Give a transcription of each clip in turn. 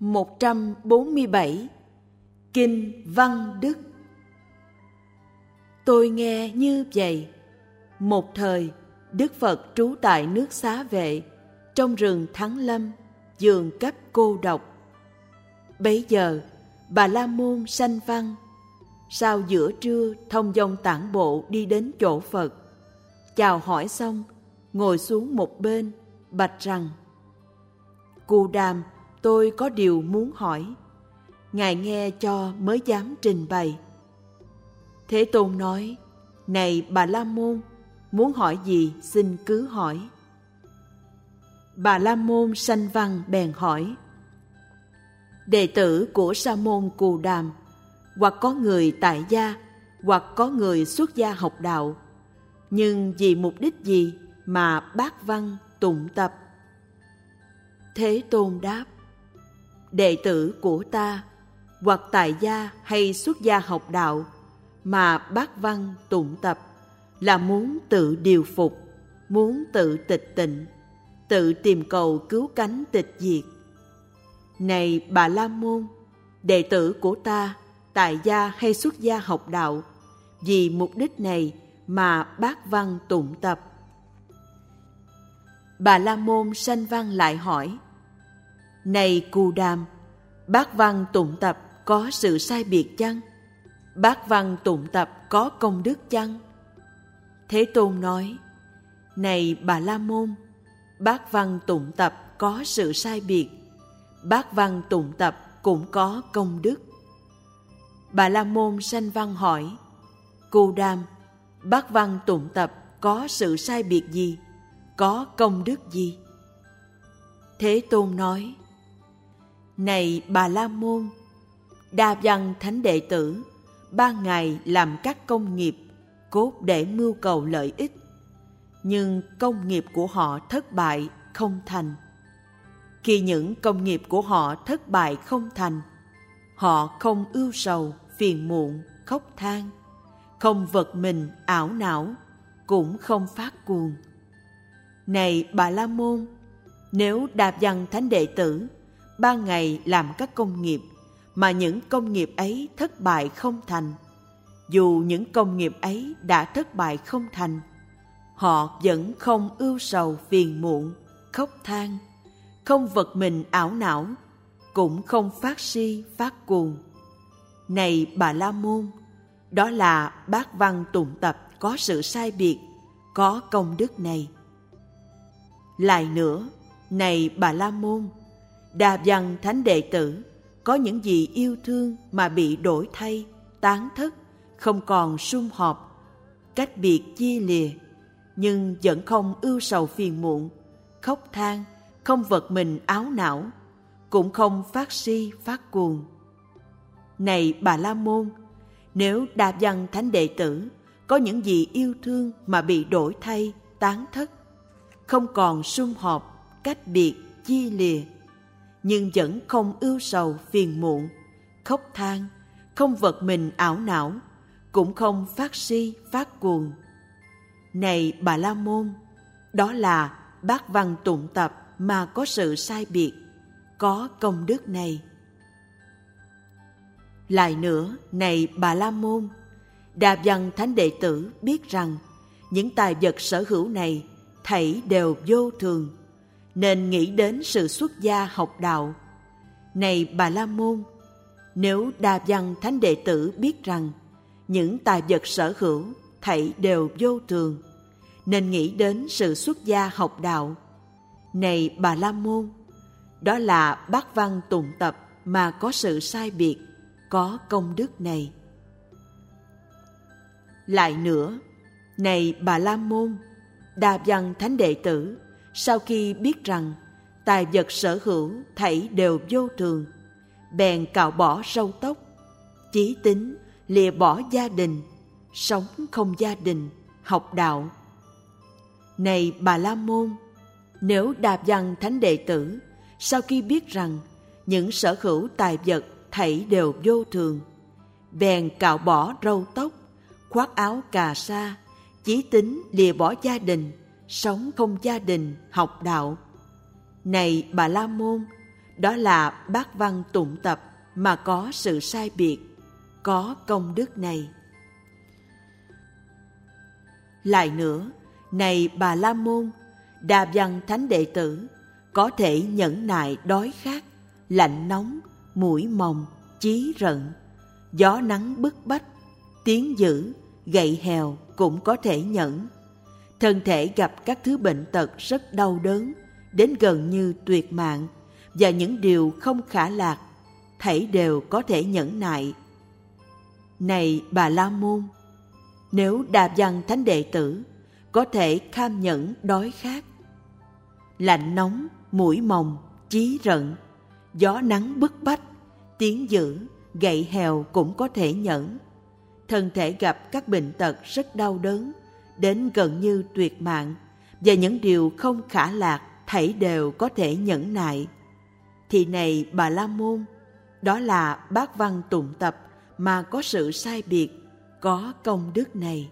147. Kinh Văn Đức. Tôi nghe như vậy. Một thời, Đức Phật trú tại nước Xá Vệ, trong rừng Thắng Lâm, giường cấp cô độc. Bấy giờ, Bà La Môn sanh văn, sau giữa trưa thông dong tản bộ đi đến chỗ Phật. Chào hỏi xong, ngồi xuống một bên, bạch rằng: Cù Đàm, tôi có điều muốn hỏi. Ngài nghe cho mới dám trình bày. Thế Tôn nói: Này Bà La Môn, muốn hỏi gì xin cứ hỏi. Bà La Môn sanh văn bèn hỏi: Đệ tử của Sa môn Cù Đàm, hoặc có người tại gia, hoặc có người xuất gia học đạo, nhưng vì mục đích gì mà bác văn tụng tập? Thế Tôn đáp: Đệ tử của ta, hoặc tại gia hay xuất gia học đạo, mà bác văn tụng tập là muốn tự điều phục, muốn tự tịch tịnh, tự tìm cầu cứu cánh tịch diệt. Này Bà La Môn, đệ tử của ta, tại gia hay xuất gia học đạo, vì mục đích này mà bác văn tụng tập. Bà La Môn sanh văn lại hỏi: Này Cù Đàm, bác văn tụng tập có sự sai biệt chăng? Bác văn tụng tập có công đức chăng? Thế Tôn nói: Này Bà La Môn, bác văn tụng tập có sự sai biệt, bác văn tụng tập cũng có công đức. Bà La Môn sanh văn hỏi: Cù Đàm, bác văn tụng tập có sự sai biệt gì? Có công đức gì? Thế Tôn nói: Này Bà La Môn, Đa Văn thánh đệ tử ban ngày làm các công nghiệp cốt để mưu cầu lợi ích, nhưng công nghiệp của họ thất bại không thành. Khi những công nghiệp của họ thất bại không thành, họ không ưu sầu, phiền muộn, khóc than, không vật mình ảo não, cũng không phát cuồng. Này Bà La Môn, nếu Đa Văn thánh đệ tử ban ngày làm các công nghiệp mà những công nghiệp ấy thất bại không thành, dù những công nghiệp ấy đã thất bại không thành, họ vẫn không ưu sầu phiền muộn, khóc than, không vật mình ảo não, cũng không phát si phát cuồng. Này Bà La Môn, đó là bác văn tụng tập có sự sai biệt, có công đức này. Lại nữa, này Bà La Môn, Đa Văn thánh đệ tử có những gì yêu thương mà bị đổi thay, tán thất, không còn sum họp, cách biệt chia lìa, nhưng vẫn không ưu sầu phiền muộn, khóc than, không vật mình áo não, cũng không phát si phát cuồng. Này Bà La Môn, nếu Đa Văn thánh đệ tử có những gì yêu thương mà bị đổi thay, tán thất, không còn sum họp, cách biệt chia lìa, nhưng vẫn không ưu sầu phiền muộn, khóc than, không vật mình ảo não, cũng không phát si phát cuồng. Này Bà La Môn, đó là bác văn tụng tập mà có sự sai biệt, có công đức này. Lại nữa, này Bà La Môn, Đa Văn thánh đệ tử biết rằng những tài vật sở hữu này thảy đều vô thường, nên nghĩ đến sự xuất gia học đạo. Này Bà La Môn, nếu Đa Văn thánh đệ tử biết rằng những tài vật sở hữu thảy đều vô thường, nên nghĩ đến sự xuất gia học đạo. Này Bà La Môn, đó là bác văn tụng tập mà có sự sai biệt, có công đức này. Lại nữa, này Bà La Môn, Đa Văn thánh đệ tử sau khi biết rằng tài vật sở hữu thảy đều vô thường, bèn cạo bỏ râu tóc, chí tín lìa bỏ gia đình, sống không gia đình, học đạo. Này Bà La Môn, nếu Đa Văn thánh đệ tử sau khi biết rằng những sở hữu tài vật thảy đều vô thường, bèn cạo bỏ râu tóc, khoác áo cà sa, chí tín lìa bỏ gia đình, sống không gia đình, học đạo. Này Bà La Môn, đó là bát văn tụng tập mà có sự sai biệt, có công đức này. Lại nữa, này Bà La Môn, Đà Văn thánh đệ tử có thể nhẫn nại đói khát, lạnh nóng, mũi mồng, chí rận, gió nắng bức bách, tiếng dữ, gậy hèo cũng có thể nhẫn. Thân thể gặp các thứ bệnh tật rất đau đớn, đến gần như tuyệt mạng, và những điều không khả lạc, thảy đều có thể nhẫn nại. Này Bà La Môn, nếu Đà Văn thánh đệ tử có thể kham nhẫn đói khát, lạnh nóng, mũi mồng, chí rận, gió nắng bức bách, tiếng dữ, gậy hèo cũng có thể nhẫn. Thân thể gặp các bệnh tật rất đau đớn, đến gần như tuyệt mạng, và những điều không khả lạc, thảy đều có thể nhẫn nại. Thì này Bà La Môn, đó là bát văn tụng tập mà có sự sai biệt, có công đức này.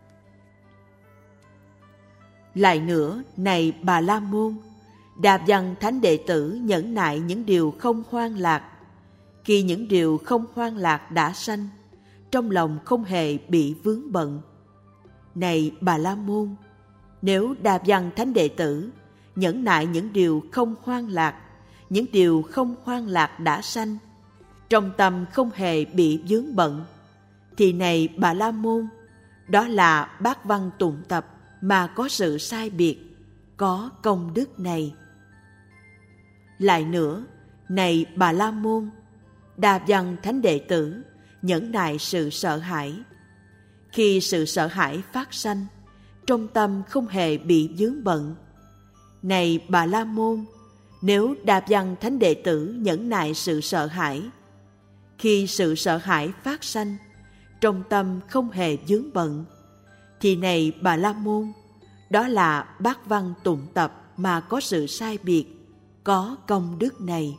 Lại nữa, này Bà La Môn, Đà Văn thánh đệ tử nhẫn nại những điều không hoan lạc. Khi những điều không hoan lạc đã sanh, trong lòng không hề bị vướng bận. Này Bà La Môn, nếu Đà Văn thánh đệ tử nhẫn nại những điều không hoan lạc, những điều không hoan lạc đã sanh, trong tâm không hề bị vướng bận, thì này Bà La Môn, đó là bát văn tụng tập mà có sự sai biệt, có công đức này. Lại nữa, này Bà La Môn, Đà Văn thánh đệ tử nhẫn nại sự sợ hãi. Khi sự sợ hãi phát sanh, trong tâm không hề bị vướng bận. Này Bà La Môn, nếu Đà Văn thánh đệ tử nhẫn nại sự sợ hãi, khi sự sợ hãi phát sanh, trong tâm không hề vướng bận, thì này Bà La Môn, đó là bát văn tụng tập mà có sự sai biệt, có công đức này.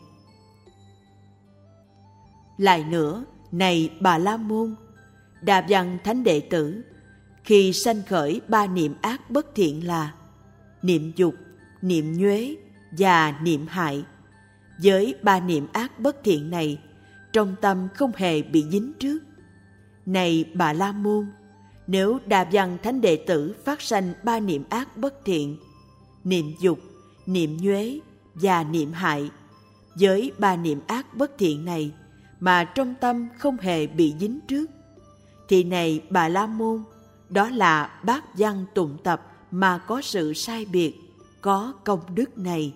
Lại nữa, này Bà La Môn, Đà Văn thánh đệ tử khi sanh khởi ba niệm ác bất thiện là niệm dục, niệm nhuế và niệm hại. Với ba niệm ác bất thiện này, trong tâm không hề bị dính trước. Này Bà La Môn, nếu Đà Văn thánh đệ tử phát sanh ba niệm ác bất thiện, niệm dục, niệm nhuế và niệm hại, với ba niệm ác bất thiện này mà trong tâm không hề bị dính trước, thì này Bà La Môn, đó là bát văn tụng tập mà có sự sai biệt, có công đức này.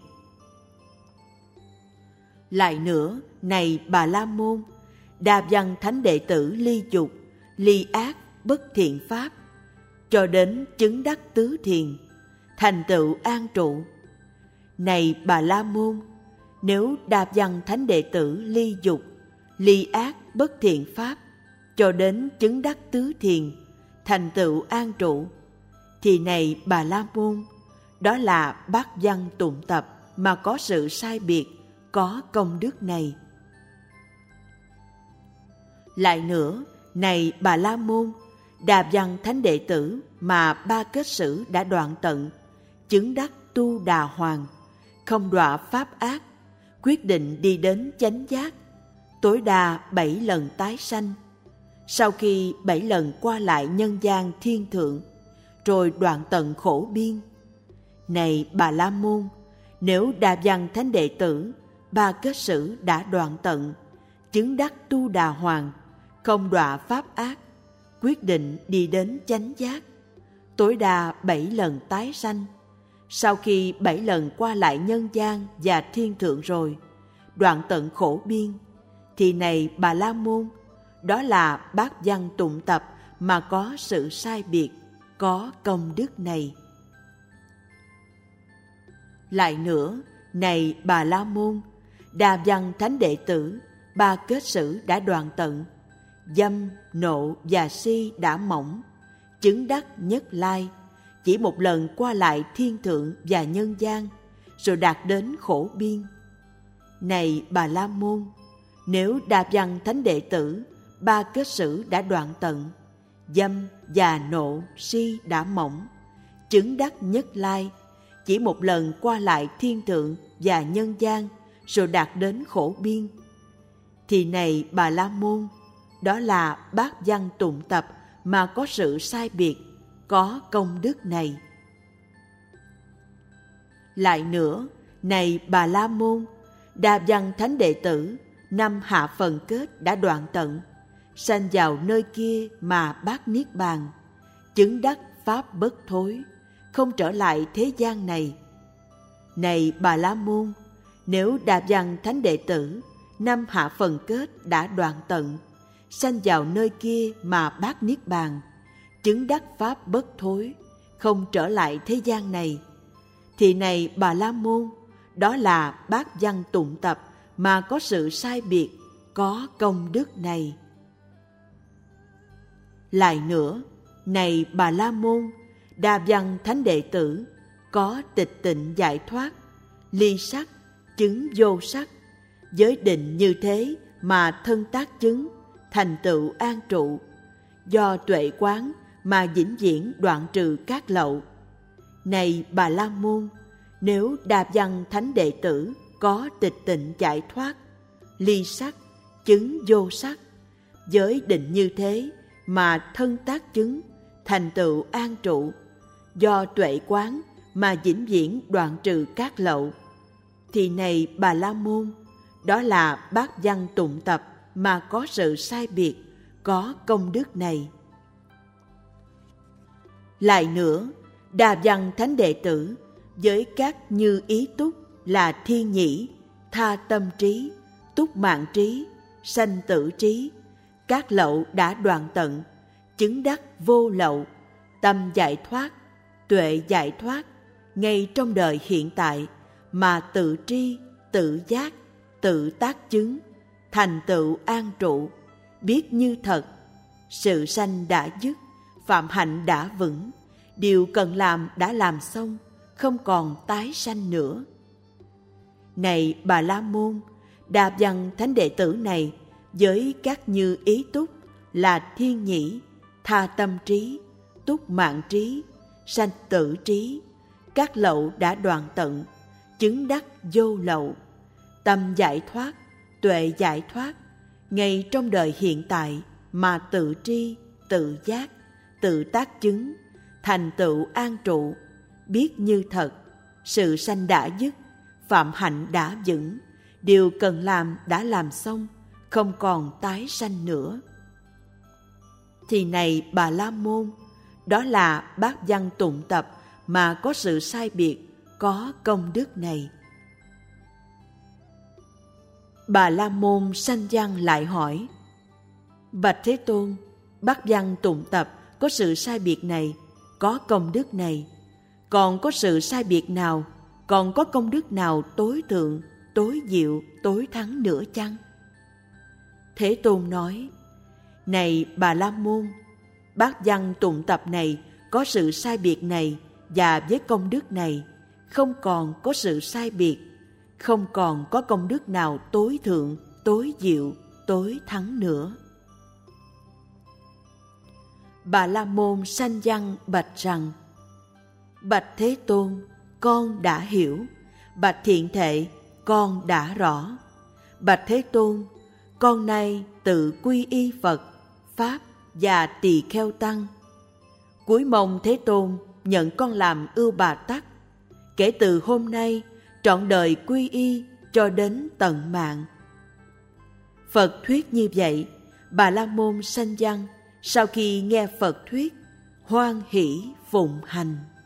Lại nữa, này Bà La Môn, Đà Văn thánh đệ tử ly dục, ly ác, bất thiện pháp, cho đến chứng đắc tứ thiền, thành tựu an trụ. Này Bà La Môn, nếu Đà Văn thánh đệ tử ly dục, ly ác, bất thiện pháp, cho đến chứng đắc tứ thiền, thành tựu an trụ, thì này Bà La Môn, đó là bát văn tụng tập mà có sự sai biệt, có công đức này. Lại nữa, này Bà La Môn, Đà Văn thánh đệ tử mà ba kết sử đã đoạn tận, chứng đắc tu đà hoàng, không đọa pháp ác, quyết định đi đến chánh giác, tối đa 7 lần tái sanh. Sau khi 7 lần qua lại nhân gian thiên thượng, rồi đoạn tận khổ biên. Này Bà La Môn, nếu Đà Văn thánh đệ tử ba kết sử đã đoạn tận, chứng đắc tu đà hoàng, không đọa pháp ác, quyết định đi đến chánh giác, tối đa 7 lần tái sanh. Sau khi 7 lần qua lại nhân gian và thiên thượng rồi, đoạn tận khổ biên, thì này Bà La Môn, đó là bát văn tụng tập mà có sự sai biệt, có công đức này. Lại nữa, này Bà La Môn, Đà Văn thánh đệ tử ba kết sử đã đoạn tận, dâm, nộ và si đã mỏng, chứng đắc nhất lai, chỉ một lần qua lại thiên thượng và nhân gian, rồi đạt đến khổ biên. Này Bà La Môn, nếu Đà Văn thánh đệ tử ba kết sử đã đoạn tận, dâm và nộ si đã mỏng, chứng đắc nhất lai, chỉ một lần qua lại thiên thượng và nhân gian, rồi đạt đến khổ biên. Thì này Bà La Môn, đó là bát văn tụng tập mà có sự sai biệt, có công đức này. Lại nữa, này Bà La Môn, Đa Văn Thánh Đệ Tử, năm hạ phần kết đã đoạn tận, sanh vào nơi kia mà bác niết bàn, chứng đắc pháp bất thối, không trở lại thế gian này. Này Bà La Môn, nếu Đa Văn Thánh Đệ Tử, năm hạ phần kết đã đoạn tận, sanh vào nơi kia mà bác niết bàn, chứng đắc pháp bất thối, không trở lại thế gian này, thì này Bà La Môn, đó là bát văn tụng tập mà có sự sai biệt, có công đức này. Lại nữa, này Bà La Môn, Đa Văn Thánh Đệ Tử, có tịch tịnh giải thoát, ly sắc, chứng vô sắc, giới định như thế mà thân tác chứng, thành tựu an trụ, do tuệ quán mà vĩnh viễn đoạn trừ các lậu. Này Bà La Môn, nếu Đa Văn Thánh Đệ Tử có tịch tịnh giải thoát, ly sắc, chứng vô sắc, giới định như thế mà thân tác chứng, thành tựu an trụ, do tuệ quán mà vĩnh viễn đoạn trừ các lậu, thì này Bà La Môn, đó là bát văn tụng tập mà có sự sai biệt, có công đức này. Lại nữa, Đa Văn Thánh Đệ Tử với các như ý túc là thiên nhĩ, tha tâm trí, túc mạng trí, sanh tử trí, các lậu đã đoạn tận, chứng đắc vô lậu, tâm giải thoát, tuệ giải thoát, ngay trong đời hiện tại mà tự tri, tự giác, tự tác chứng, thành tựu an trụ, biết như thật, sự sanh đã dứt, phạm hạnh đã vững, điều cần làm đã làm xong, không còn tái sanh nữa. Này Bà La Môn, Đa Văn Thánh Đệ Tử này với các như ý túc là thiên nhĩ, tha tâm trí, túc mạng trí, sanh tử trí, các lậu đã đoạn tận, chứng đắc vô lậu, tâm giải thoát, tuệ giải thoát, ngay trong đời hiện tại mà tự tri, tự giác, tự tác chứng, thành tựu an trụ, biết như thật, sự sanh đã dứt, phạm hạnh đã vững, điều cần làm đã làm xong, không còn tái sanh nữa. Thì này Bà La Môn, đó là bát văn tụng tập mà có sự sai biệt, có công đức này. Bà La Môn Sanh Văn lại hỏi: Bạch Thế Tôn, bát văn tụng tập có sự sai biệt này, có công đức này, còn có sự sai biệt nào, còn có công đức nào tối thượng, tối diệu, tối thắng nữa chăng? Thế Tôn nói: Này Bà La Môn, bát văn tụng tập này có sự sai biệt này và với công đức này, không còn có sự sai biệt, không còn có công đức nào tối thượng, tối diệu, tối thắng nữa. Bà La Môn Sanh Văn bạch rằng: Bạch Thế Tôn, con đã hiểu. Bạch Thiện Thệ, con đã rõ. Bạch Thế Tôn, con nay tự quy y Phật, Pháp và Tỳ Kheo Tăng. Cúi mong Thế Tôn nhận con làm Ưu Bà Tắc. Kể từ hôm nay, trọn đời quy y cho đến tận mạng. Phật thuyết như vậy, Bà La Môn Sanh Văn sau khi nghe Phật thuyết, hoan hỷ phụng hành.